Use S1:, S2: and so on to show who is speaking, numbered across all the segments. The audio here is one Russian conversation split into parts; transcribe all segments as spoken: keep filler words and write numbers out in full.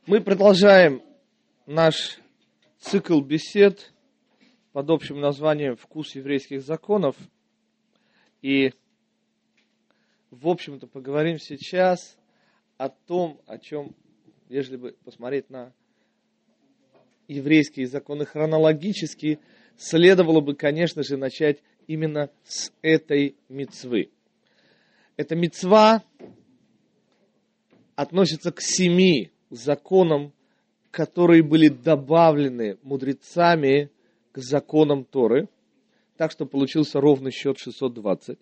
S1: Мы продолжаем наш цикл бесед под общим названием «Вкус еврейских законов». И, в общем-то, поговорим сейчас о том, о чем, если бы посмотреть на еврейские законы хронологически, следовало бы, конечно же, начать именно с этой мицвы. Эта мицва относится к семи законам, которые были добавлены мудрецами к законам Торы, так что получился ровный счет шестьсот двадцать.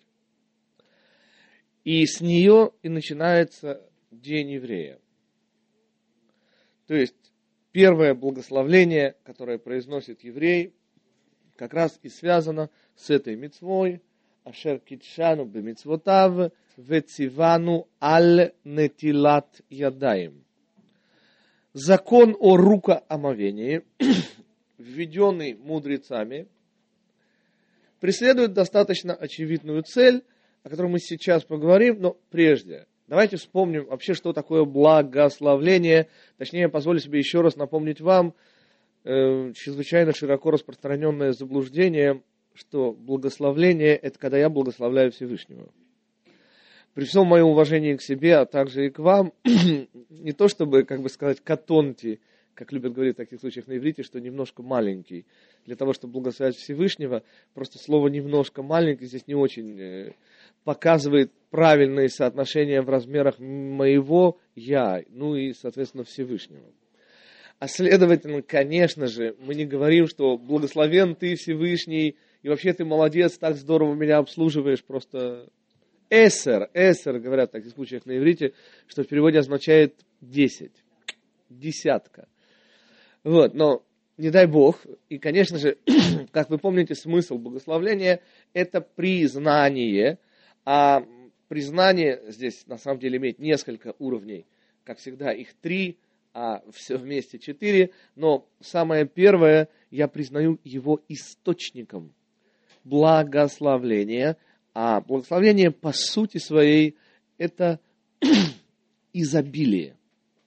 S1: И с нее и начинается День еврея. То есть первое благословление, которое произносит еврей, как раз и связано с этой мицвой. Ашер китшану бемицвотав вецивану аль нетилат ядаим. Закон о рукоомовении, введенный мудрецами, преследует достаточно очевидную цель, о которой мы сейчас поговорим, но прежде давайте вспомним вообще, что такое благословление. Точнее, я позволю себе еще раз напомнить вам э, чрезвычайно широко распространенное заблуждение, что благословление – это когда я благословляю Всевышнего. При всем моем уважении к себе, а также и к вам, не то чтобы, как бы сказать, катонти, как любят говорить в таких случаях на иврите, что немножко маленький. Для того, чтобы благословлять Всевышнего, просто слово «немножко маленький» здесь не очень показывает правильные соотношения в размерах моего «я», ну и, соответственно, Всевышнего. А следовательно, конечно же, мы не говорим, что благословен ты, Всевышний, и вообще ты молодец, так здорово меня обслуживаешь, просто... Эсер, эсер, говорят в таких случаях на иврите, что в переводе означает десять, десятка. Вот, но не дай Бог, и, конечно же, как вы помните, смысл благословления – это признание, а признание здесь на самом деле имеет несколько уровней, как всегда их три, а все вместе четыре, но самое первое, я признаю его источником благословления. А благословение по сути своей это изобилие.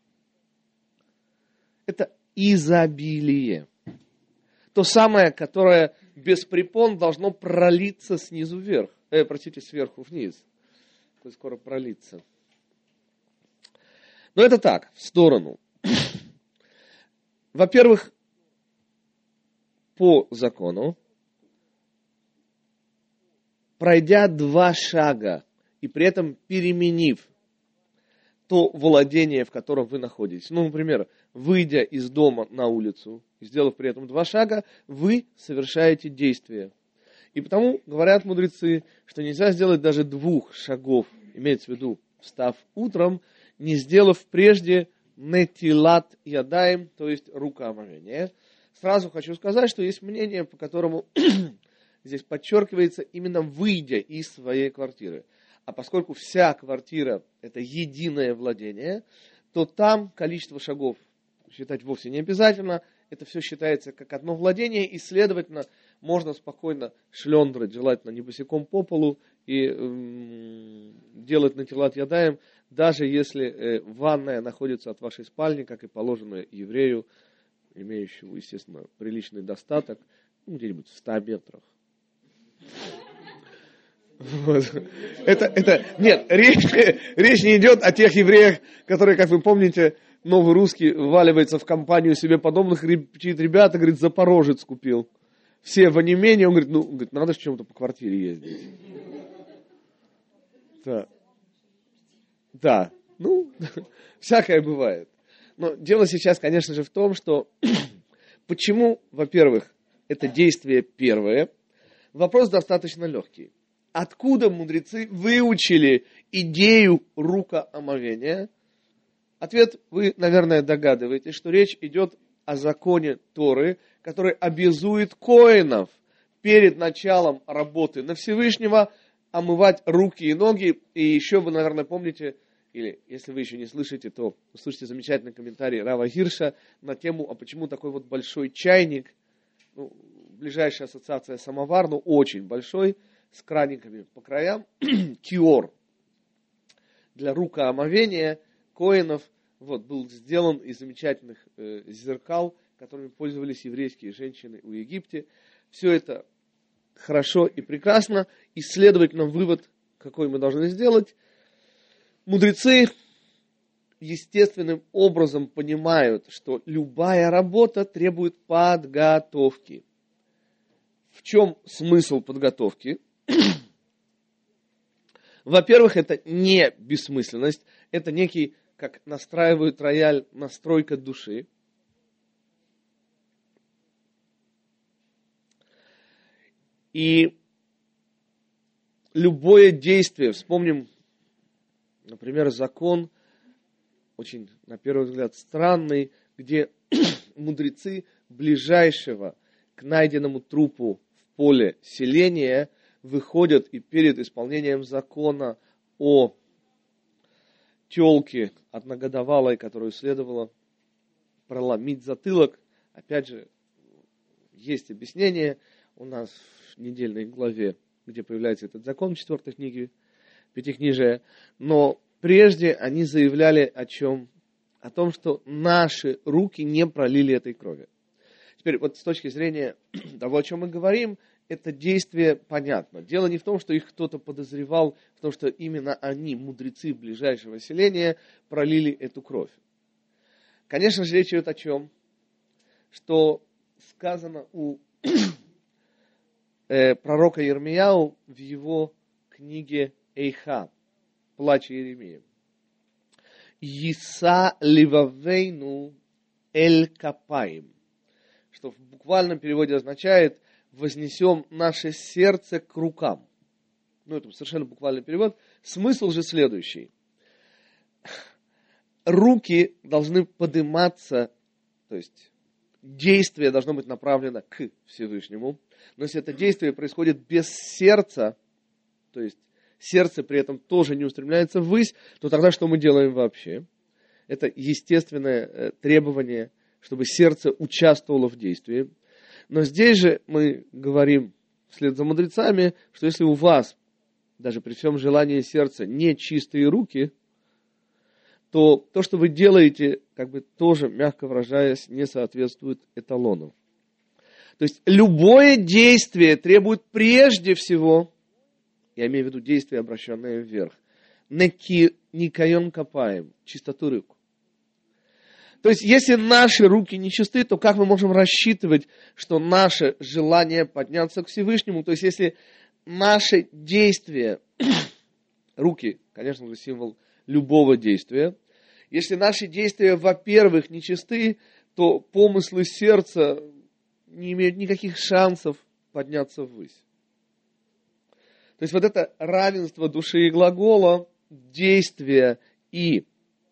S1: Это изобилие. То самое, которое без препон должно пролиться снизу вверх. Э, простите, сверху вниз. То есть скоро пролиться. Но это так, в сторону. Во-первых, по закону, пройдя два шага и при этом переменив то владение, в котором вы находитесь. Ну, например, выйдя из дома на улицу, сделав при этом два шага, вы совершаете действие. И потому говорят мудрецы, что нельзя сделать даже двух шагов, имеется в виду, встав утром, не сделав прежде нетилат ядаем, то есть рукоомовение. Сразу хочу сказать, что есть мнение, по которому... Здесь подчеркивается именно выйдя из своей квартиры. А поскольку вся квартира – это единое владение, то там количество шагов считать вовсе не обязательно. Это все считается как одно владение, и, следовательно, можно спокойно шлендрать, желательно не босиком по полу, и эм, делать натилат ядаем, даже если э, ванная находится от вашей спальни, как и положено еврею, имеющему, естественно, приличный достаток, ну, где-нибудь в ста метрах. Вот. Это, это, нет, речь, речь не идет о тех евреях, которые, как вы помните, новый русский вваливается в компанию себе подобных, чьи ребята, говорит, Запорожец купил. Все в онемении, он говорит, ну, говорит, надо с чем-то по квартире ездить. Да. Да, ну, всякое бывает. Но дело сейчас, конечно же, в том, что почему, во-первых, это действие первое. Вопрос достаточно легкий. Откуда мудрецы выучили идею рукоомовения? Ответ вы, наверное, догадываетесь, что речь идет о законе Торы, который обязует коэнов перед началом работы на Всевышнего омывать руки и ноги. И еще вы, наверное, помните, или если вы еще не слышите, то услышите замечательный комментарий Рава Гирша на тему, а почему такой вот большой чайник, ну, ближайшая ассоциация самовар, но очень большой, с краниками по краям, киор. Для рукоомовения коэнов вот, был сделан из замечательных э, зеркал, которыми пользовались еврейские женщины в Египте. Все это хорошо и прекрасно, и, следовательно, вывод, какой мы должны сделать, мудрецы естественным образом понимают, что любая работа требует подготовки. В чем смысл подготовки? Во-первых, это не бессмысленность, это некий, как настраивают рояль, настройка души. И любое действие, вспомним, например, закон, очень, на первый взгляд, странный, где мудрецы ближайшего к найденному трупу в поле селения выходят и перед исполнением закона о телке одногодовалой, которую следовало проломить затылок, опять же, есть объяснение у нас в недельной главе, где появляется этот закон в четвертой книге Пятикнижия, но прежде они заявляли о чем? О том, что наши руки не пролили этой крови. Теперь вот с точки зрения того, о чем мы говорим, это действие понятно. Дело не в том, что их кто-то подозревал, в том, что именно они, мудрецы ближайшего селения, пролили эту кровь. Конечно же, речь идет о чем? Что сказано у э, пророка Йирмияу в его книге Эйха, Плач Иеремии. Иса ливавейну эль капаим, что в буквальном переводе означает вознесем наше сердце к рукам. Ну, это совершенно буквальный перевод. Смысл же следующий. Руки должны подниматься, то есть действие должно быть направлено к Всевышнему. Но если это действие происходит без сердца, то есть сердце при этом тоже не устремляется ввысь, то тогда что мы делаем вообще? Это естественное требование, чтобы сердце участвовало в действии. Но здесь же мы говорим вслед за мудрецами, что если у вас, даже при всем желании сердца, не чистые руки, то то, что вы делаете, как бы тоже, мягко выражаясь, не соответствует эталону. То есть любое действие требует прежде всего, я имею в виду действие, обращенное вверх, никайон капаем, чистоту рук. То есть, если наши руки не чисты, то как мы можем рассчитывать, что наше желание подняться к Всевышнему, то есть, если наши действия, руки, конечно же, символ любого действия, если наши действия, во-первых, не чисты, то помыслы сердца не имеют никаких шансов подняться ввысь. То есть, вот это равенство души и глагола, действия и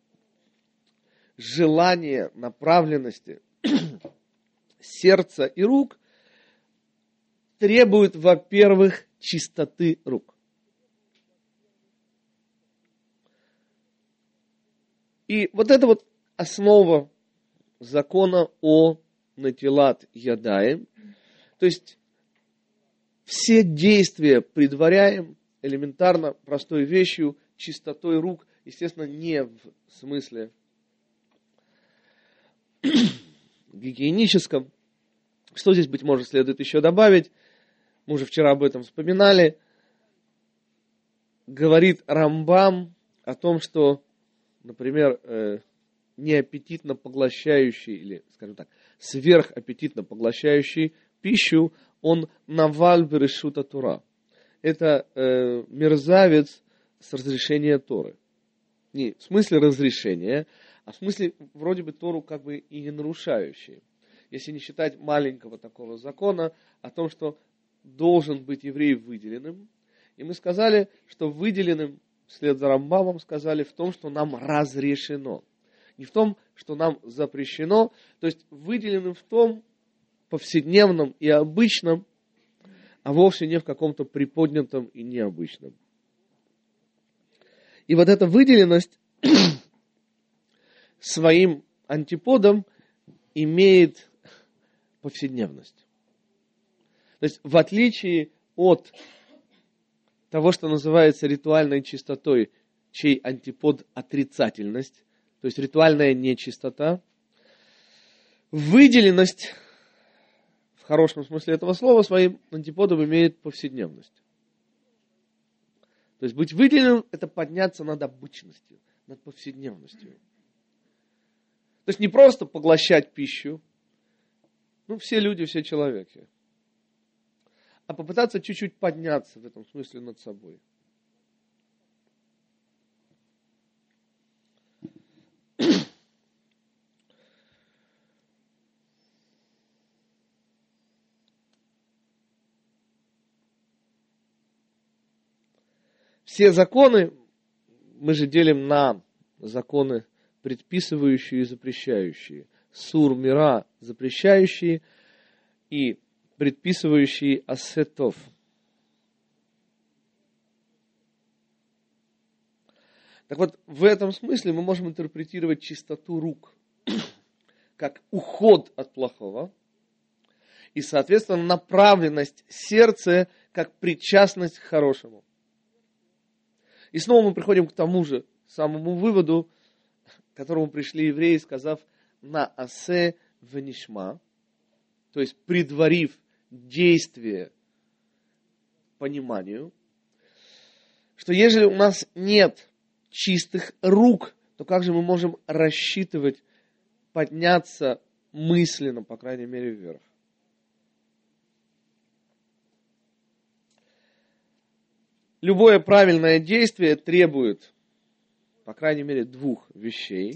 S1: желание направленности сердца и рук требует, во-первых, чистоты рук. И вот это вот основа закона о натилат ядаем. То есть все действия предваряем элементарно простой вещью, чистотой рук, естественно, не в смысле гигиеническом. Что здесь, быть может, следует еще добавить? Мы уже вчера об этом вспоминали. Говорит Рамбам о том, что, например, э, неаппетитно поглощающий, или, скажем так, сверхаппетитно поглощающий пищу, он наваль берешута Тора. Это э, мерзавец с разрешения Торы. Не в смысле разрешения, а в смысле вроде бы Тору как бы и не нарушающий. Если не считать маленького такого закона о том, что должен быть еврей выделенным. И мы сказали, что выделенным, вслед за Рамбамом сказали, в том, что нам разрешено. Не в том, что нам запрещено, то есть выделенным в том повседневном и обычном, а вовсе не в каком-то приподнятом и необычном. И вот эта выделенность своим антиподом имеет повседневность. То есть в отличие от того, что называется ритуальной чистотой, чей антипод отрицательность, то есть ритуальная нечистота. Выделенность, в хорошем смысле этого слова, своим антиподом имеет повседневность. То есть быть выделенным – это подняться над обычностью, над повседневностью. То есть не просто поглощать пищу, ну все люди, все человеки, а попытаться чуть-чуть подняться в этом смысле над собой. Все законы мы же делим на законы, предписывающие и запрещающие. Сур мира запрещающие и предписывающие ассетов. Так вот, в этом смысле мы можем интерпретировать чистоту рук как уход от плохого и, соответственно, направленность сердца как причастность к хорошему. И снова мы приходим к тому же самому выводу, к которому пришли евреи, сказав «на асе венишма», то есть предварив действие пониманию, что если у нас нет чистых рук, то как же мы можем рассчитывать подняться мысленно, по крайней мере, вверх? Любое правильное действие требует, по крайней мере, двух вещей.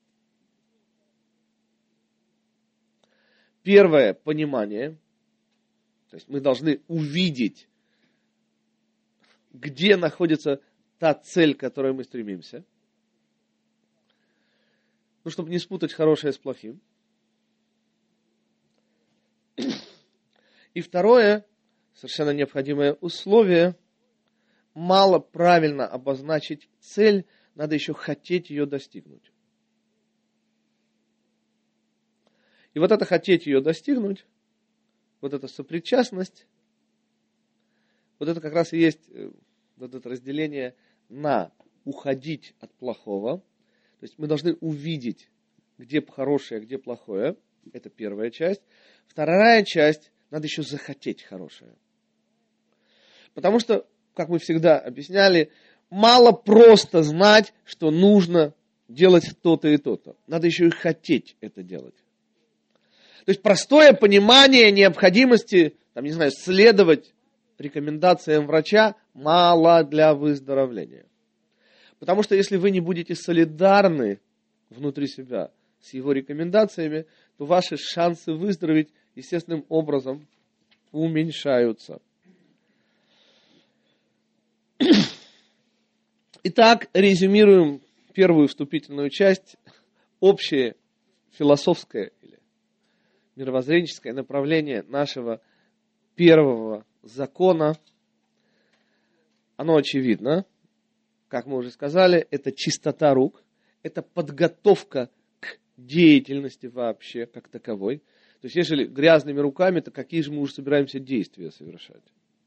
S1: Первое – понимание. То есть мы должны увидеть, где находится та цель, к которой мы стремимся. Ну, чтобы не спутать хорошее с плохим. И второе, совершенно необходимое условие – мало правильно обозначить цель, надо еще хотеть ее достигнуть. И вот это хотеть ее достигнуть, вот эта сопричастность, вот это как раз и есть вот это разделение на уходить от плохого. То есть мы должны увидеть, где хорошее, а где плохое. Это первая часть. Вторая часть, надо еще захотеть хорошее. Потому что, как мы всегда объясняли, мало просто знать, что нужно делать то-то и то-то. Надо еще и хотеть это делать. То есть простое понимание необходимости, там, не знаю, следовать рекомендациям врача мало для выздоровления. Потому что если вы не будете солидарны внутри себя с его рекомендациями, то ваши шансы выздороветь естественным образом уменьшаются. Итак, резюмируем первую вступительную часть. Общее философское или мировоззренческое направление нашего первого закона, оно очевидно. Как мы уже сказали, это чистота рук, это подготовка к деятельности вообще как таковой. То есть, если грязными руками, то какие же мы уже собираемся действия совершать?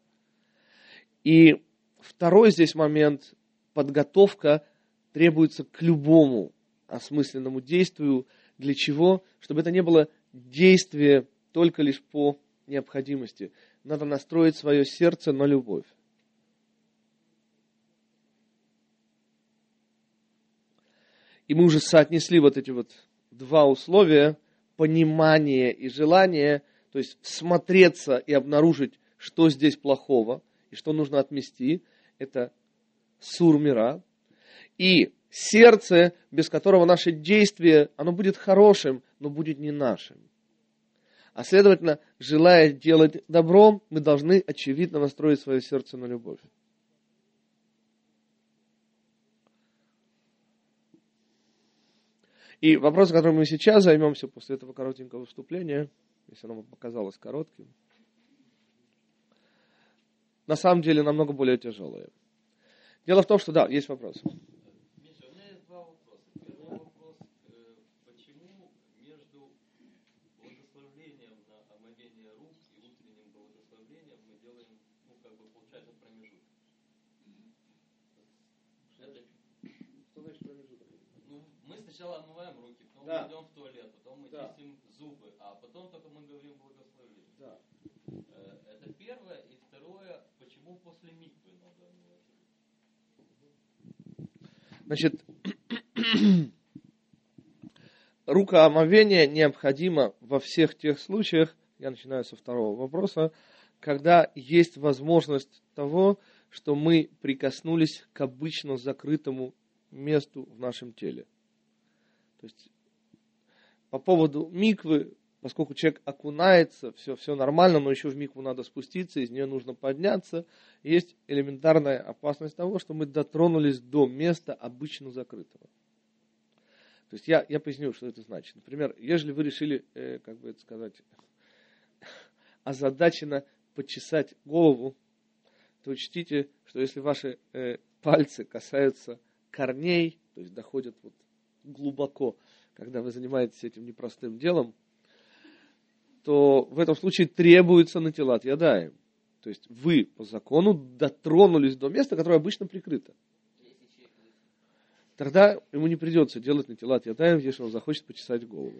S1: И второй здесь момент, подготовка требуется к любому осмысленному действию. Для чего? Чтобы это не было действие только лишь по необходимости. Надо настроить свое сердце на любовь. И мы уже соотнесли вот эти вот два условия, понимание и желание, то есть всмотреться и обнаружить, что здесь плохого и что нужно отмести. Это сур мира. И сердце, без которого наше действие, оно будет хорошим, но будет не нашим. А следовательно, желая делать добро, мы должны, очевидно, настроить свое сердце на любовь. И вопрос, которым мы сейчас займемся после этого коротенького вступления, если оно вам показалось коротким, на самом деле намного более тяжелое. Дело в том, что да, есть вопрос.
S2: Миша, у меня есть два вопроса. Первый вопрос, почему между благословлением на омовение рук и утренним благословением мы делаем, ну, как бы, получается, промежуток? Это...
S1: Что значит промежуток?
S2: Ну, мы сначала омываем руки, потом
S1: Да.
S2: мы идем в туалет, потом мы
S1: Да.
S2: чистим зубы, а потом только мы говорим благословение.
S1: Да.
S2: Э, Это первое. И второе, почему после миквы надо омывать?
S1: Значит, рукоомовение необходимо во всех тех случаях, я начинаю со второго вопроса, когда есть возможность того, что мы прикоснулись к обычно закрытому месту в нашем теле. То есть по поводу миквы, поскольку человек окунается, все, все нормально, но еще в микву надо спуститься, из нее нужно подняться, есть элементарная опасность того, что мы дотронулись до места обычно закрытого. То есть я, я поясню, что это значит. Например, если вы решили, э, как бы это сказать, озадаченно почесать голову, то учтите, что если ваши э, пальцы касаются корней, то есть доходят вот глубоко, когда вы занимаетесь этим непростым делом, то в этом случае требуется натилат ядаем. То есть вы по закону дотронулись до места, которое обычно прикрыто. Тогда ему не придется делать натилат ядаем, если он захочет почесать голову.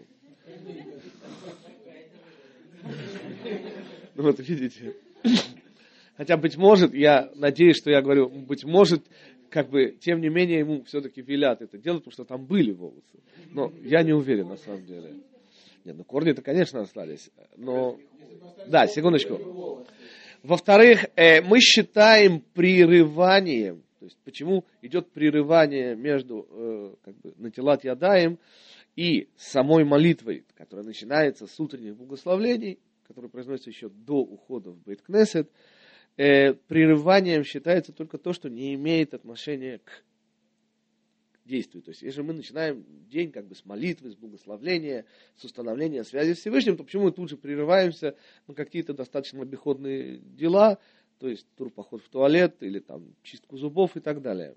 S1: Ну вот видите. Хотя, быть может, я надеюсь, что я говорю, быть может, как бы, тем не менее, ему все-таки велят это делать, потому что там были волосы. Но я не уверен, на самом деле. Нет, ну корни-то, конечно, остались. Но, да, секундочку. Во-вторых, э, мы считаем прерыванием, то есть почему идет прерывание между э, как бы, натилат ядаем и самой молитвой, которая начинается с утренних благословлений, которые произносятся еще до ухода в Бейт-Кнесет, э, прерыванием считается только то, что не имеет отношения к действию. То есть, если мы начинаем день как бы с молитвы, с благословления, с установления связи с Всевышним, то почему мы тут же прерываемся на какие-то достаточно обиходные дела, то есть тур поход в туалет или там чистку зубов и так далее.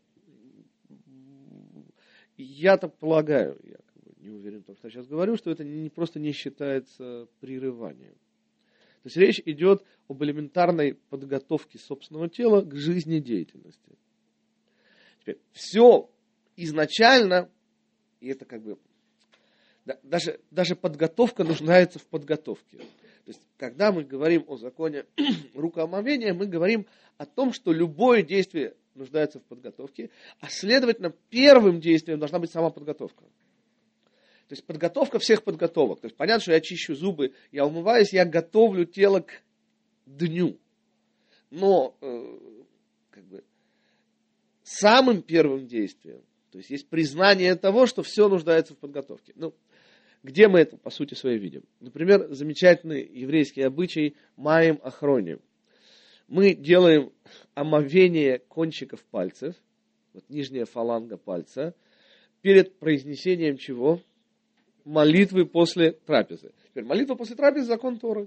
S1: Я так полагаю, я как бы не уверен в том, что я сейчас говорю, что это не, просто не считается прерыванием. То есть речь идет об элементарной подготовке собственного тела к жизнедеятельности. Теперь, все изначально, и это как бы, да, даже, даже подготовка нуждается в подготовке. То есть, когда мы говорим о законе рукоомовения, мы говорим о том, что любое действие нуждается в подготовке, а следовательно, первым действием должна быть сама подготовка. То есть, подготовка всех подготовок. То есть, понятно, что я чищу зубы, я умываюсь, я готовлю тело к дню. Но, э, как бы, самым первым действием, то есть, есть признание того, что все нуждается в подготовке. Ну, где мы это, по сути своей, видим? Например, замечательный еврейский обычай маем охроним. Мы делаем омовение кончиков пальцев, вот нижняя фаланга пальца, перед произнесением чего? Молитвы после трапезы. Теперь, молитва после трапезы – закон Торы.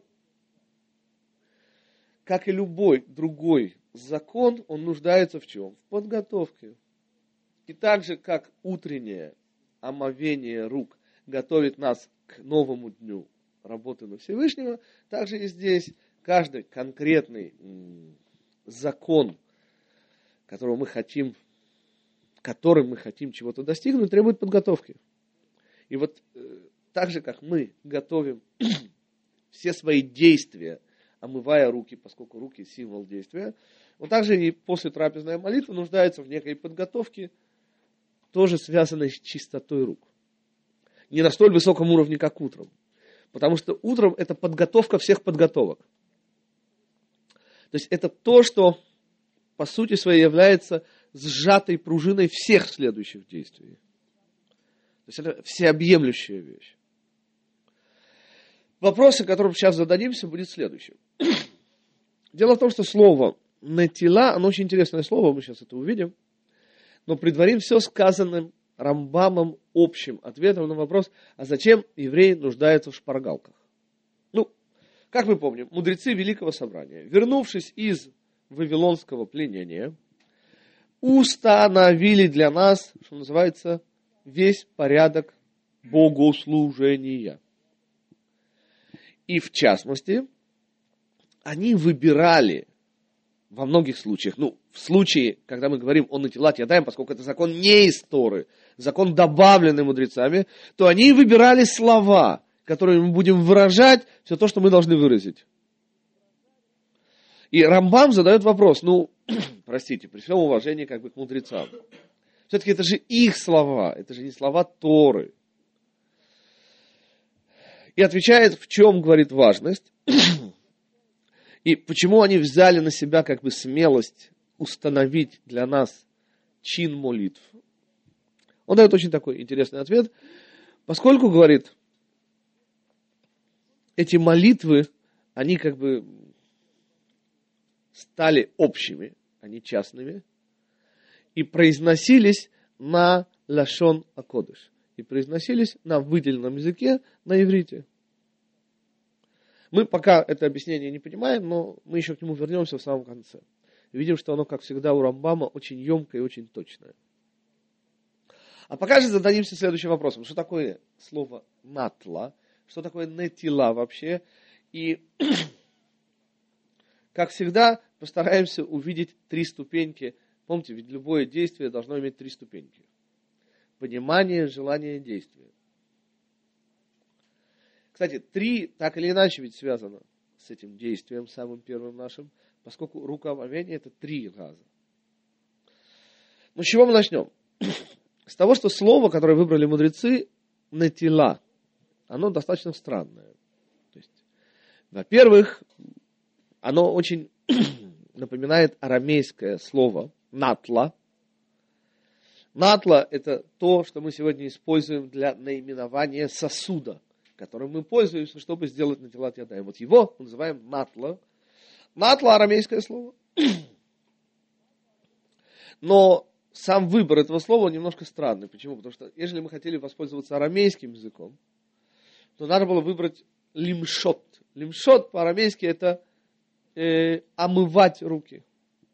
S1: Как и любой другой закон, он нуждается в чем? В подготовке. И так же, как утреннее омовение рук готовит нас к новому дню работы на Всевышнего, также и здесь каждый конкретный закон, которого мы хотим, которым мы хотим чего-то достигнуть, требует подготовки. И вот так же, как мы готовим все свои действия, омывая руки, поскольку руки символ действия, вот также и после трапезная молитва нуждается в некой подготовке, тоже связанной с чистотой рук. Не на столь высоком уровне, как утром. Потому что утром это подготовка всех подготовок. То есть это то, что по сути своей является сжатой пружиной всех следующих действий. То есть это всеобъемлющая вещь. Вопрос, о котором сейчас зададимся, будет следующим. Дело в том, что слово «натила», оно очень интересное слово, мы сейчас это увидим, но предварим все сказанным Рамбамом общим ответом на вопрос, а зачем евреи нуждаются в шпаргалках. Ну, как мы помним, мудрецы Великого Собрания, вернувшись из вавилонского пленения, установили для нас, что называется, весь порядок богослужения. И в частности, они выбирали во многих случаях, ну, в случае, когда мы говорим о натилат ядаем, поскольку это закон не из Торы, закон, добавленный мудрецами, то они выбирали слова, которыми мы будем выражать все то, что мы должны выразить. И Рамбам задает вопрос, ну, простите, при всем уважении как бы к мудрецам, все-таки это же их слова, это же не слова Торы. И отвечает, в чем, говорит, важность. И почему они взяли на себя как бы смелость установить для нас чин молитв? Он дает очень такой интересный ответ. Поскольку, говорит, эти молитвы, они как бы стали общими, а не частными, и произносились на лашон акодыш, и произносились на выделенном языке, на иврите. Мы пока это объяснение не понимаем, но мы еще к нему вернемся в самом конце. Видим, что оно, как всегда, у Рамбама очень емкое и очень точное. А пока же зададимся следующим вопросом. Что такое слово натла? Что такое нетила вообще? И, как всегда, постараемся увидеть три ступеньки. Помните, ведь любое действие должно иметь три ступеньки. Понимание, желание, действие. Кстати, три, так или иначе, ведь связано с этим действием, самым первым нашим, поскольку рукоомовение это три раза. Ну, с чего мы начнем? С того, что слово, которое выбрали мудрецы, нетила, оно достаточно странное. То есть, во-первых, оно очень напоминает арамейское слово натла. Натла это то, что мы сегодня используем для наименования сосуда, которым мы пользуемся, чтобы сделать натилат ядаем. Вот его мы называем натла. Натла арамейское слово. Но сам выбор этого слова немножко странный. Почему? Потому что, если мы хотели воспользоваться арамейским языком, то надо было выбрать лимшот. Лимшот по-арамейски это э, омывать руки.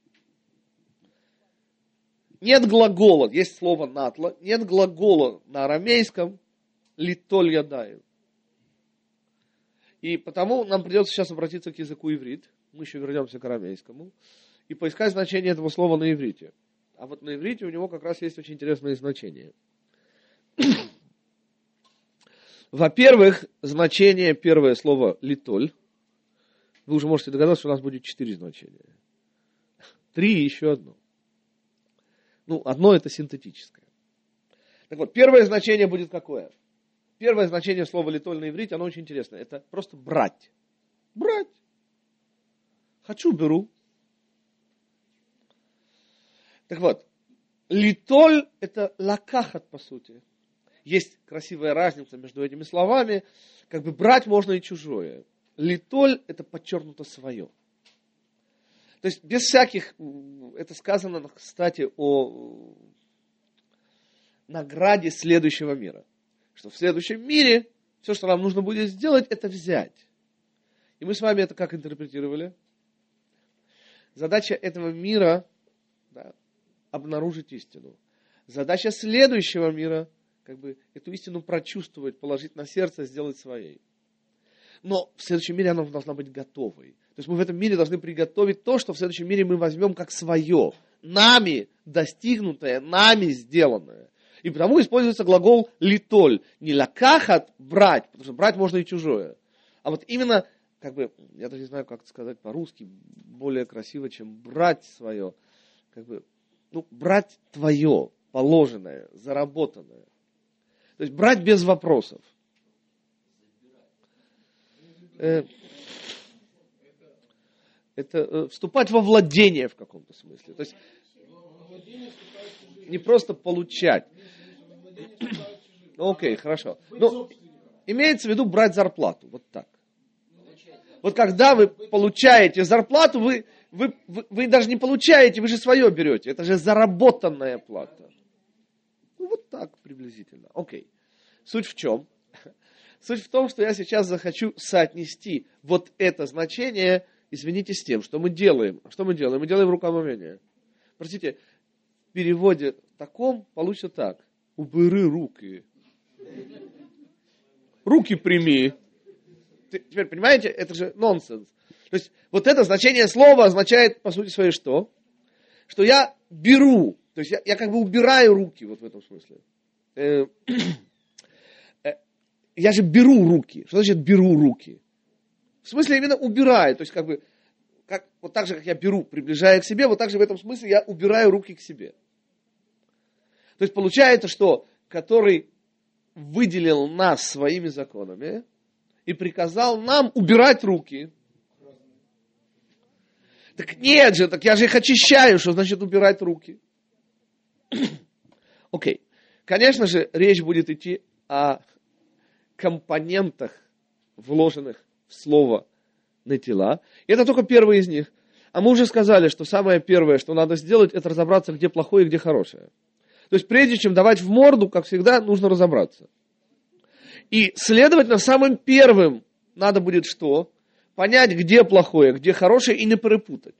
S1: Нет глагола, есть слово натла, нет глагола на арамейском литоль ядаем. И потому нам придется сейчас обратиться к языку иврит. Мы еще вернемся к арамейскому. И поискать значение этого слова на иврите. А вот на иврите у него как раз есть очень интересное значение. Во-первых, значение, первое слово литоль. Вы уже можете догадаться, что у нас будет четыре значения. Три и еще одно. Ну, одно это синтетическое. Так вот, первое значение будет какое? Первое значение слова литоль на иврите, оно очень интересное. Это просто брать. Брать. Хочу, беру. Так вот, литоль это лакахат, по сути. Есть красивая разница между этими словами. Как бы брать можно и чужое. Литоль это подчеркнуто свое. То есть без всяких, это сказано, кстати, о награде следующего мира. Что в следующем мире все, что нам нужно будет сделать, это взять. И мы с вами это как интерпретировали? Задача этого мира, да, обнаружить истину. Задача следующего мира, как бы эту истину прочувствовать, положить на сердце, сделать своей. Но в следующем мире она должна быть готовой. То есть мы в этом мире должны приготовить то, что в следующем мире мы возьмем как свое. Нами достигнутое, нами сделанное. И потому используется глагол литоль. Не лакахат, брать, потому что брать можно и чужое. А вот именно, как бы, я даже не знаю, как это сказать по-русски, более красиво, чем брать свое. Как бы, ну, брать твое, положенное, заработанное. То есть брать без вопросов. Э, это э, вступать во владение в каком-то смысле. То есть не просто получать. Окей, хорошо. Ну, имеется в виду брать зарплату. Вот так. Вот когда вы получаете зарплату, вы, вы, вы, вы даже не получаете, вы же свое берете. Это же заработанная плата. Ну, вот так приблизительно. Окей. Суть в чем? Суть в том, что я сейчас захочу соотнести вот это значение, извините, с тем, что мы делаем. Что мы делаем? Мы делаем рукомовение. Простите, в переводе таком получится так. Убери руки. Руки прими. Теперь, понимаете, это же нонсенс. То есть вот это значение слова означает, по сути своей, что? Что я беру, то есть я, я как бы убираю руки, вот в этом смысле. Э, э, я же беру руки. Что значит беру руки? В смысле именно убираю, то есть как бы, как, вот так же, как я беру, приближая к себе, вот так же в этом смысле я убираю руки к себе. То есть получается, что который выделил нас своими законами и приказал нам убирать руки. Так нет же, так я же их очищаю, что значит убирать руки. Окей. Okay. Конечно же, речь будет идти о компонентах, вложенных в слово «нетила». И это только первый из них. А мы уже сказали, что самое первое, что надо сделать, это разобраться, где плохое и где хорошее. То есть прежде чем давать в морду, как всегда, нужно разобраться. И, следовательно, самым первым надо будет что? Понять, где плохое, где хорошее, и не перепутать.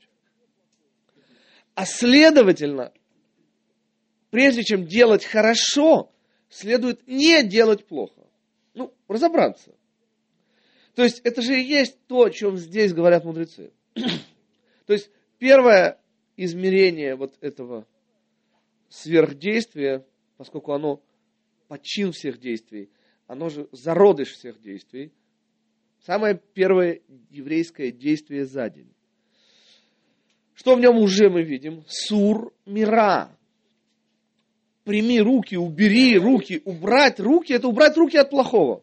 S1: А следовательно, прежде чем делать хорошо, следует не делать плохо. Ну, разобраться. То есть, это же и есть то, о чем здесь говорят мудрецы. То есть, первое измерение вот этого сверхдействия, поскольку оно подчин всех действий, оно же зародыш всех действий, самое первое еврейское действие за день. Что в нем уже мы видим? Сур мира. Прими руки, убери руки. Убрать руки, это убрать руки от плохого.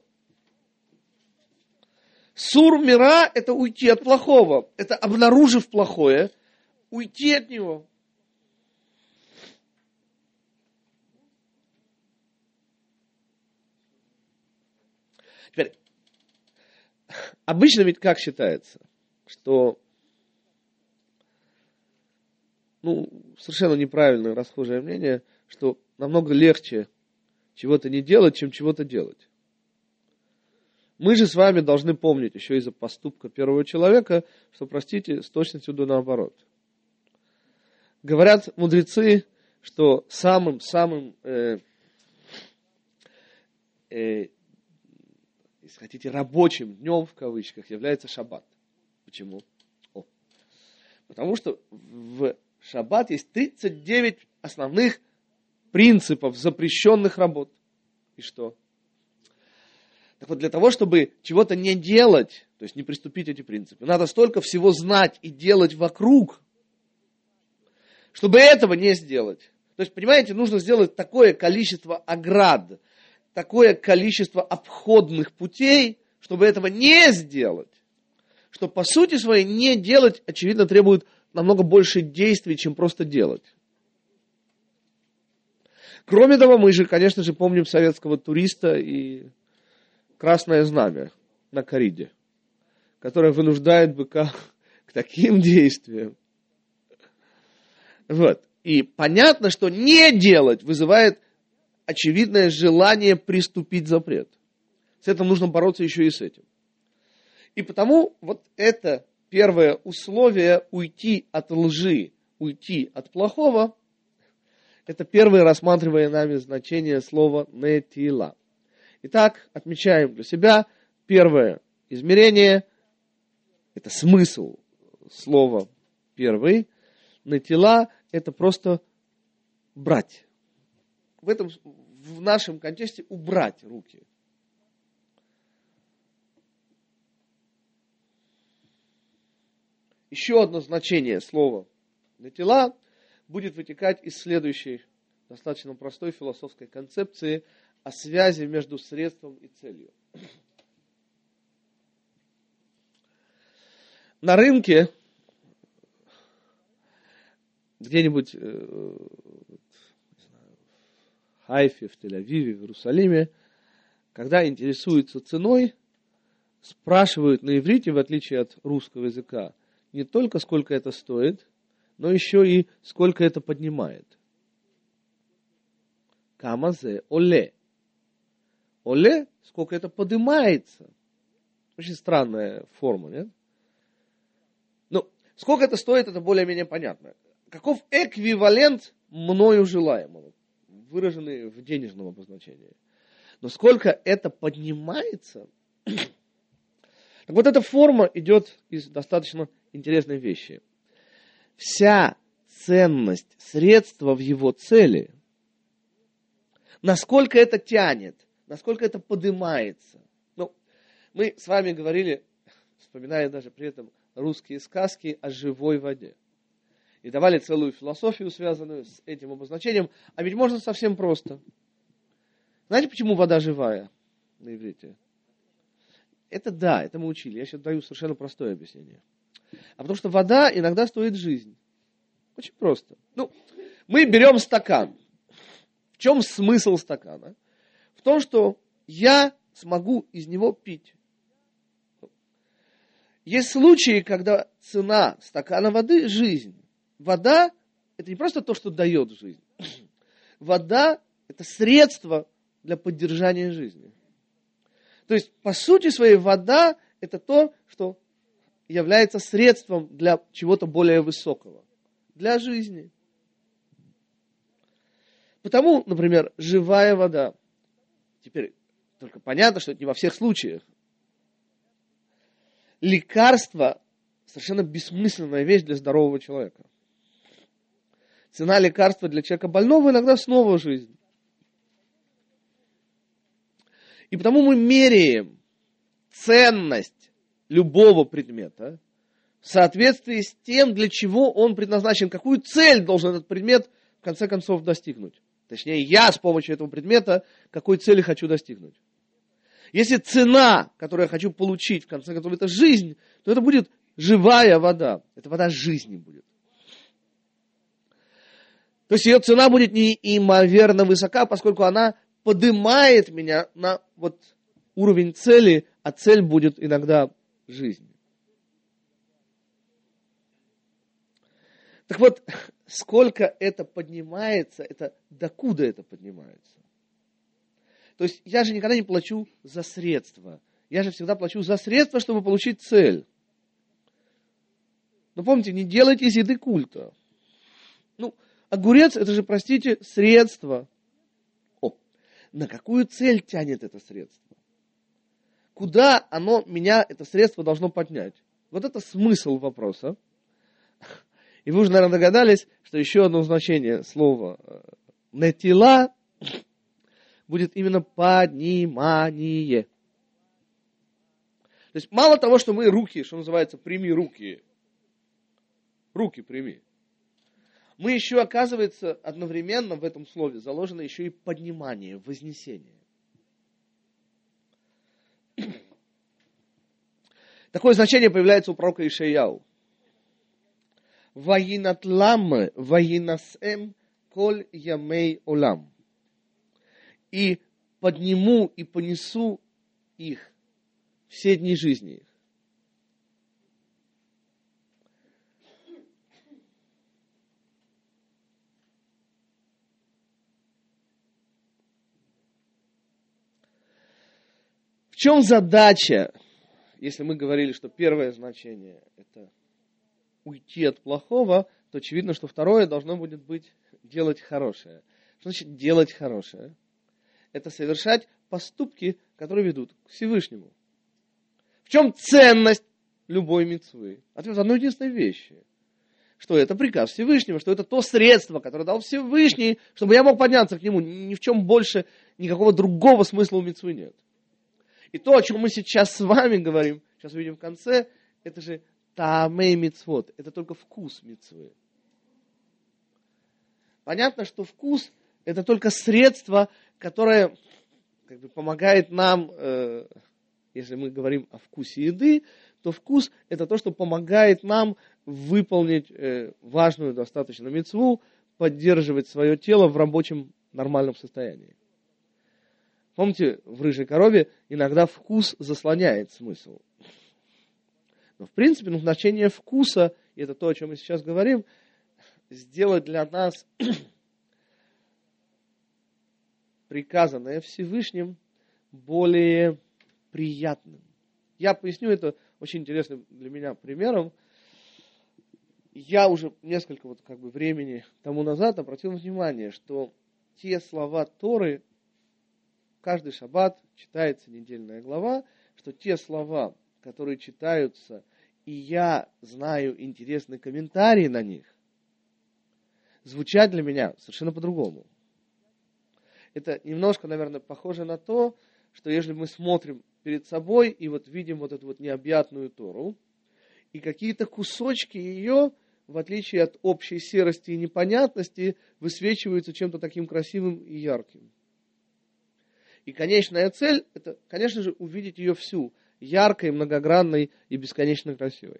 S1: Сур мира, это уйти от плохого. Это, обнаружив плохое, уйти от него. Теперь, обычно ведь как считается, что, ну, совершенно неправильное расхожее мнение, что намного легче чего-то не делать, чем чего-то делать. Мы же с вами должны помнить еще из-за поступка первого человека, что, простите, с точностью до наоборот. Говорят мудрецы, что самым-самым, э, э, если хотите, рабочим днем, в кавычках, является шаббат. Почему? О. Потому что в шаббат есть тридцать девять основных принципов запрещенных работ. И что? Так вот, для того, чтобы чего-то не делать, то есть не приступить эти принципы, надо столько всего знать и делать вокруг, чтобы этого не сделать. То есть, понимаете, нужно сделать такое количество оград, такое количество обходных путей, чтобы этого не сделать. Что по сути своей не делать, очевидно, требует намного больше действий, чем просто делать. Кроме того, мы же, конечно же, помним советского туриста и красное знамя на кориде, которое вынуждает быка к таким действиям. Вот. И понятно, что не делать вызывает очевидное желание приступить запрет. С этим нужно бороться еще и с этим. И потому вот это первое условие уйти от лжи, уйти от плохого, это первое рассматривая нами значение слова нетила. Итак, отмечаем для себя первое измерение, это смысл слова первый. Нетила это просто брать. В этом, в нашем контексте убрать руки. Еще одно значение слова нетила будет вытекать из следующей достаточно простой философской концепции о связи между средством и целью. На рынке, где-нибудь в Хайфе, в Тель-Авиве, в Иерусалиме, когда интересуются ценой, спрашивают на иврите, в отличие от русского языка, не только сколько это стоит, но еще и сколько это поднимает. Камазе оле. Оле, сколько это поднимается. Очень странная форма, нет? Ну, сколько это стоит, это более-менее понятно. Каков эквивалент мною желаемого, выраженный в денежном обозначении. Но сколько это поднимается, Так вот, эта форма идет из достаточно интересной вещи. Вся ценность средства в его цели, насколько это тянет, насколько это поднимается. Ну, мы с вами говорили, вспоминая даже при этом русские сказки о живой воде. И давали целую философию, связанную с этим обозначением. А ведь можно совсем просто. Знаете, почему вода живая на иврите? Это да, это мы учили. Я сейчас даю совершенно простое объяснение. А потому что вода иногда стоит жизнь. Очень просто. Ну, мы берем стакан. В чем смысл стакана? В том, что я смогу из него пить. Есть случаи, когда цена стакана воды – жизнь. Вода – это не просто то, что дает жизнь. Вода – это средство для поддержания жизни. То есть, по сути своей, вода – это то, что является средством для чего-то более высокого. Для жизни. Потому, например, живая вода. Теперь только понятно, что это не во всех случаях. Лекарство – совершенно бессмысленная вещь для здорового человека. Цена лекарства для человека больного иногда снова жизнь. И потому мы меряем ценность любого предмета в соответствии с тем, для чего он предназначен, какую цель должен этот предмет в конце концов достигнуть. Точнее, я с помощью этого предмета какой цели хочу достигнуть. Если цена, которую я хочу получить, в конце концов, это жизнь, то это будет живая вода. Это вода жизни будет. То есть ее цена будет неимоверно высока, поскольку она поднимает меня на вот уровень цели, а цель будет иногда жизнь. Так вот, сколько это поднимается, это докуда это поднимается? То есть я же никогда не плачу за средства. Я же всегда плачу за средства, чтобы получить цель. Но помните, не делайте из еды культа. Ну, огурец, это же, простите, средство. О, на какую цель тянет это средство? Куда оно меня, это средство, должно поднять? Вот это смысл вопроса. И вы уже, наверное, догадались, что еще одно значение слова «нетила» будет именно поднимание. То есть мало того, что мы руки, что называется, прими руки. Руки прими. Мы еще, оказывается, одновременно в этом слове заложено еще и поднимание, вознесение. Такое значение появляется у пророка Ишаяу. Ваинатлам, ваинасэм, коль ямей олам. И подниму и понесу их все дни жизни их. В чем задача, если мы говорили, что первое значение – это уйти от плохого, то очевидно, что второе должно будет быть делать хорошее. Что значит делать хорошее? Это совершать поступки, которые ведут к Всевышнему. В чем ценность любой мицвы? Ответ одной единственной вещи. Что это приказ Всевышнего, что это то средство, которое дал Всевышний, чтобы я мог подняться к нему. Ни в чем больше никакого другого смысла у мицвы нет. И то, о чем мы сейчас с вами говорим, сейчас увидим в конце, это же таамей мицвот. Это только вкус мицвы. Понятно, что вкус это только средство, которое как бы помогает нам, э, если мы говорим о вкусе еды, то вкус это то, что помогает нам выполнить э, важную достаточно мицву, поддерживать свое тело в рабочем нормальном состоянии. Помните, в рыжей корове иногда вкус заслоняет смысл. Но в принципе назначение вкуса, и это то, о чем мы сейчас говорим, сделать для нас приказанное Всевышним более приятным. Я поясню это очень интересным для меня примером. Я уже несколько вот как бы времени тому назад обратил внимание, что те слова Торы, каждый шаббат читается недельная глава, что те слова, которые читаются, и я знаю интересные комментарии на них, звучат для меня совершенно по-другому. Это немножко, наверное, похоже на то, что если мы смотрим перед собой и вот видим вот эту вот необъятную Тору, и какие-то кусочки ее, в отличие от общей серости и непонятности, высвечиваются чем-то таким красивым и ярким. И конечная цель – это, конечно же, увидеть ее всю, яркой, многогранной и бесконечно красивой.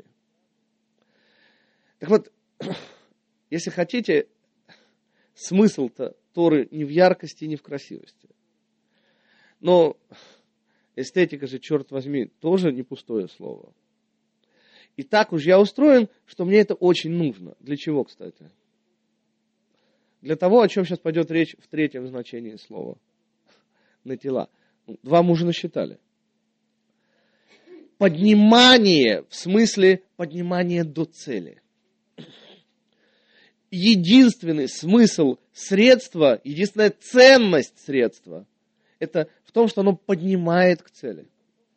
S1: Так вот, если хотите, смысл-то Торы не в яркости, не в красивости. Но эстетика же, черт возьми, тоже не пустое слово. И так уж я устроен, что мне это очень нужно. Для чего, кстати? Для того, о чем сейчас пойдет речь в третьем значении слова. Натила. Два мы уже насчитали. Поднимание, в смысле поднимание до цели. Единственный смысл средства, единственная ценность средства, это в том, что оно поднимает к цели.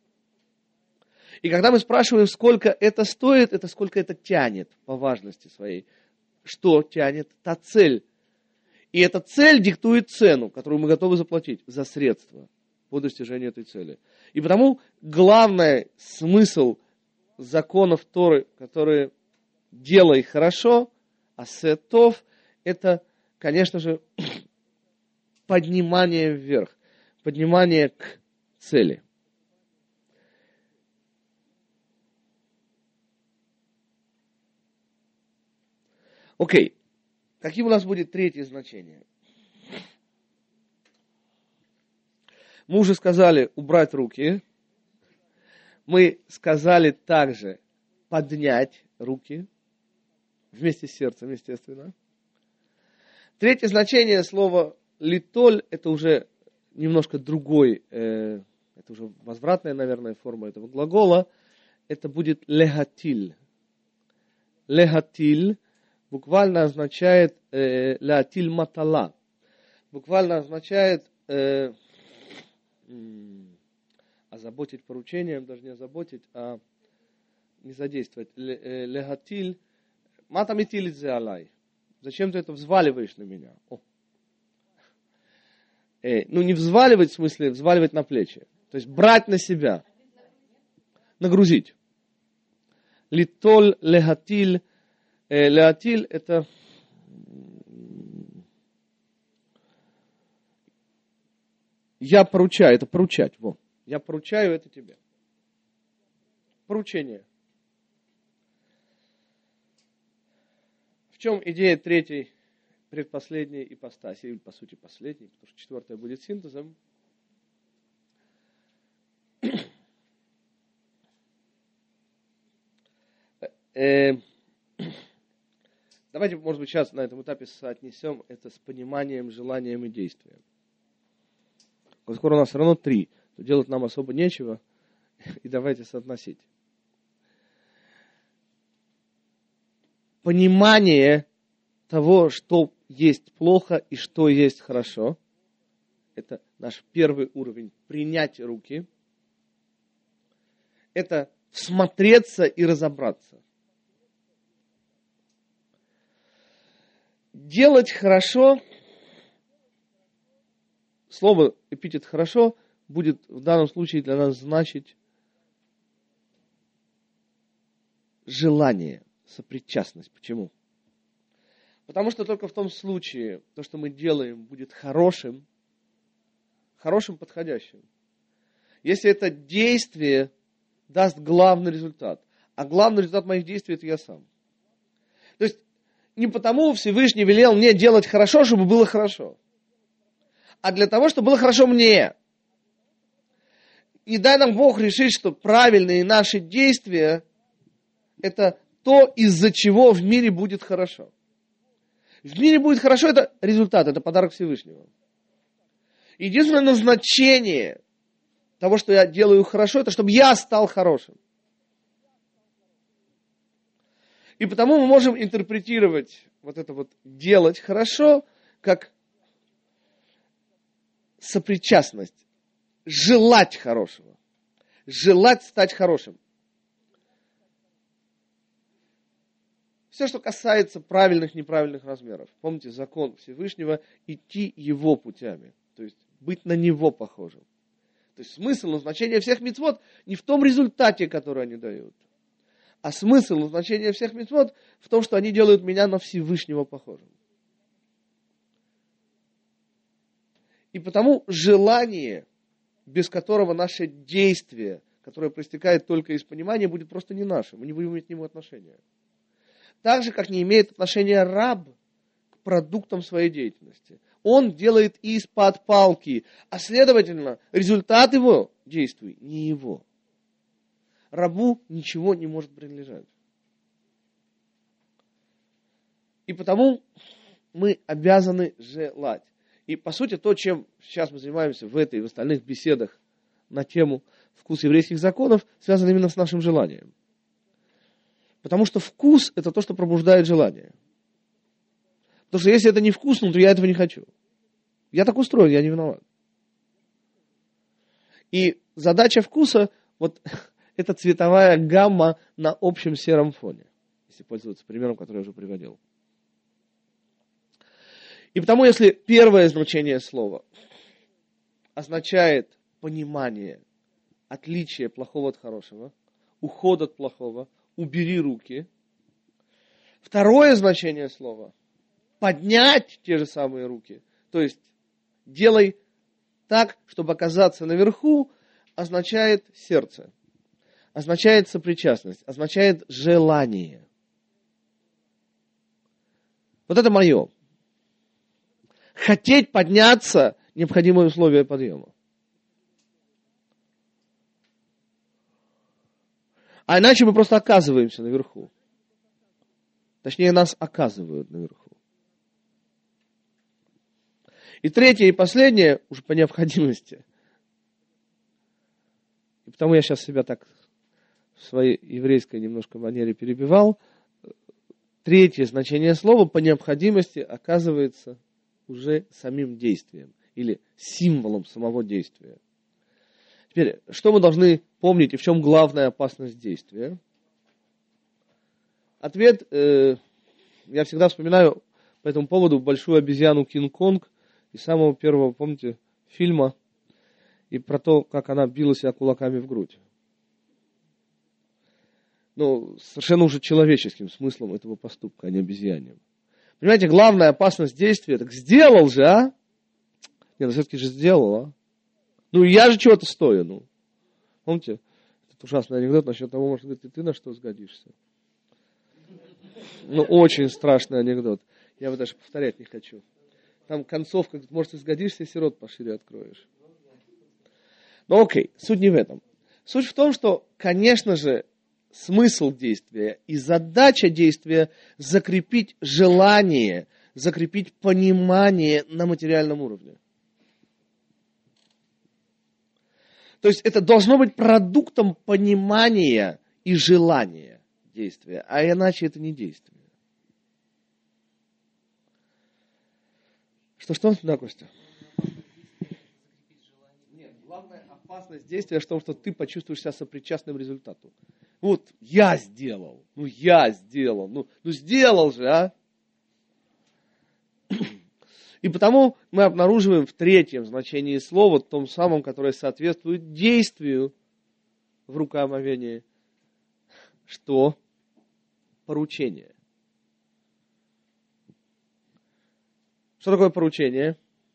S1: И когда мы спрашиваем, сколько это стоит, это сколько это тянет по важности своей. Что тянет? Та цель. И эта цель диктует цену, которую мы готовы заплатить за средства по достижению этой цели. И потому главный смысл законов Торы, которые делай хорошо, асетов, это, конечно же, поднимание вверх, поднимание к цели. Окей. Каким у нас будет третье значение? Мы уже сказали убрать руки. Мы сказали также поднять руки. Вместе с сердцем, естественно. Третье значение слова литоль, это уже немножко другой, э, это уже возвратная, наверное, форма этого глагола. Это будет легатиль. Легатиль буквально означает э, леатиль матала. Буквально означает э, м, озаботить поручением, даже не озаботить, а не задействовать. Легатиль. Матамитиль зеалай. Зачем ты это взваливаешь на меня? О. Э, ну, не взваливать, в смысле, взваливать на плечи. То есть брать на себя. Нагрузить. Литоль, легатиль. Э, леатиль это я поручаю, это поручать. Во. Я поручаю это тебе. Поручение. В чем идея третьей, предпоследней ипостаси, или по сути последней, потому что четвертая будет синтезом. э, давайте, может быть, сейчас на этом этапе соотнесем это с пониманием, желанием и действием. Скоро у нас все равно три, то делать нам особо нечего, и давайте соотносить. Понимание того, что есть плохо и что есть хорошо, это наш первый уровень принять руки. Это всмотреться и разобраться. Делать хорошо, слово эпитет «хорошо» будет в данном случае для нас значить желание, сопричастность. Почему? Потому что только в том случае, то, что мы делаем, будет хорошим, хорошим, подходящим. Если это действие даст главный результат. А главный результат моих действий – это я сам. То есть, не потому Всевышний велел мне делать хорошо, чтобы было хорошо. А для того, чтобы было хорошо мне. И дай нам Бог решить, что правильные наши действия – это то, из-за чего в мире будет хорошо. В мире будет хорошо – это результат, это подарок Всевышнего. Единственное назначение того, что я делаю хорошо, это чтобы я стал хорошим. И потому мы можем интерпретировать вот это вот делать хорошо, как сопричастность, желать хорошего, желать стать хорошим. Все, что касается правильных, неправильных размеров. Помните, закон Всевышнего – идти его путями. То есть, быть на него похожим. То есть, смысл назначения всех мицвот не в том результате, который они дают. А смысл назначения всех мицвот в том, что они делают меня на Всевышнего похожим. И потому желание, без которого наше действие, которое проистекает только из понимания, будет просто не наше. Мы не будем иметь к нему отношения. Так же, как не имеет отношения раб к продуктам своей деятельности. Он делает из-под палки, а следовательно, результат его действий не его. Рабу ничего не может принадлежать. И потому мы обязаны желать. И по сути то, чем сейчас мы занимаемся в этой и в остальных беседах на тему вкус еврейских законов, связано именно с нашим желанием. Потому что вкус – это то, что пробуждает желание. Потому что если это не вкусно, то я этого не хочу. Я так устроен, я не виноват. И задача вкуса – вот это цветовая гамма на общем сером фоне. Если пользоваться примером, который я уже приводил. И потому, если первое значение слова означает понимание, отличие плохого от хорошего, уход от плохого, убери руки. Второе значение слова – поднять те же самые руки. То есть, делай так, чтобы оказаться наверху, означает сердце, означает сопричастность, означает желание. Вот это мое. Хотеть подняться – необходимое условие подъема. А иначе мы просто оказываемся наверху. Точнее, нас оказывают наверху. И третье и последнее, уже по необходимости. И потому я сейчас себя так в своей еврейской немножко манере перебивал. Третье значение слова по необходимости оказывается уже самим действием. Или символом самого действия. Теперь, что мы должны помнить и в чем главная опасность действия? Ответ, э, я всегда вспоминаю по этому поводу большую обезьяну Кинг-Конг из самого первого, помните, фильма, и про то, как она била себя кулаками в грудь. Ну, совершенно уже человеческим смыслом этого поступка, а не обезьяньим. Понимаете, главная опасность действия, так сделал же, а? Не, ну все-таки же сделал, а? Ну, я же чего-то стою, ну. Помните, этот ужасный анекдот насчет того, может быть, и ты на что сгодишься. Ну, очень страшный анекдот. Я его даже повторять не хочу. Там концовка, может, ты сгодишься, если рот пошире откроешь. Ну, окей, суть не в этом. Суть в том, что, конечно же, смысл действия и задача действия закрепить желание, закрепить понимание на материальном уровне. То есть это должно быть продуктом понимания и желания действия, а иначе это не действие. Что-что? Да, Костя? Нет, главная опасность действия в том, что ты почувствуешь себя сопричастным результату. Вот я сделал, ну я сделал, ну, ну сделал же, а? И потому мы обнаруживаем в третьем значении слова, том самом, которое соответствует действию в рукоомовении, что поручение. Что такое поручение?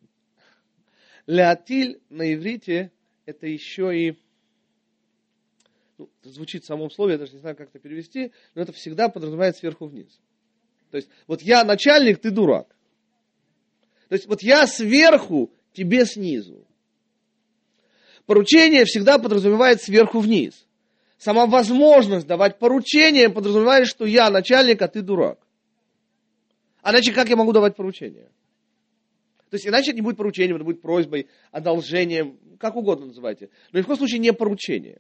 S1: Леатиль на иврите это еще и, ну, это звучит в самом слове, я даже не знаю, как это перевести, но это всегда подразумевает сверху вниз. То есть, вот я начальник, ты дурак. То есть, вот я сверху, тебе снизу. Поручение всегда подразумевает сверху вниз. Сама возможность давать поручение подразумевает, что я начальник, а ты дурак. А иначе как я могу давать поручение? То есть, иначе это не будет поручением, это будет просьбой, одолжением, как угодно называйте. Но ни в коем случае не поручением.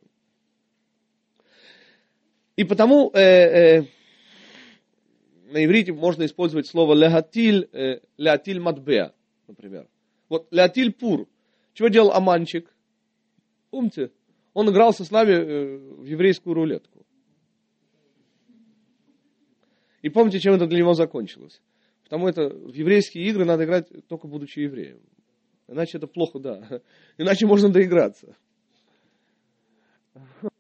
S1: И потому... Э, э, на иврите можно использовать слово леатиль, э, леатиль матбеа, например. Вот леатиль пур. Чего делал Аманчик? Помните? Он игрался с нами э, в еврейскую рулетку. И помните, чем это для него закончилось. Потому это в еврейские игры надо играть только будучи евреем. Иначе это плохо, да. Иначе можно доиграться.